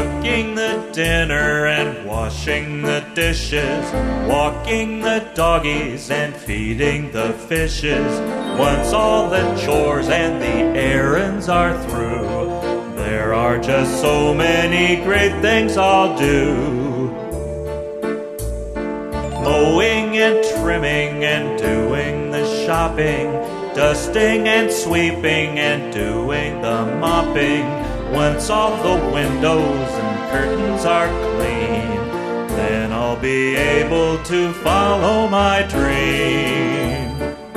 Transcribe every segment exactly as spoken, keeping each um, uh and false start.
cooking the dinner and washing the dishes, walking the doggies and feeding the fishes. Once all the chores and the errands are through, there are just so many great things I'll do. Mowing and trimming and doing the shopping, dusting and sweeping and doing the mopping. Once all the windows and curtains are clean, then I'll be able to follow my dream.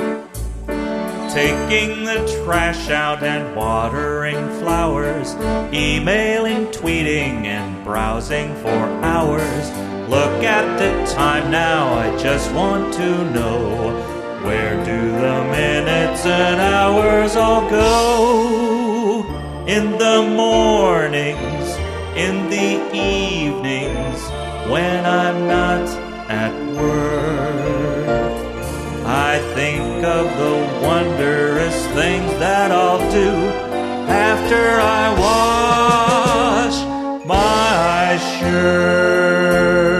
Taking the trash out and watering flowers, emailing, tweeting, and browsing for hours. Look at the time now, I just want to know, where do the minutes and hours all go? In the mornings, in the evenings, when I'm not at work, I think of the wondrous things that I'll do after I wash my shirt.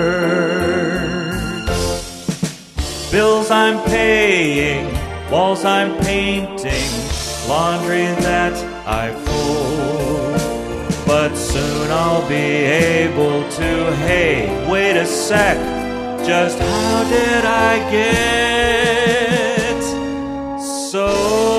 Bills I'm paying, walls I'm painting, laundry that I fold. But soon I'll be able to, hey, wait a sec, just how did I get so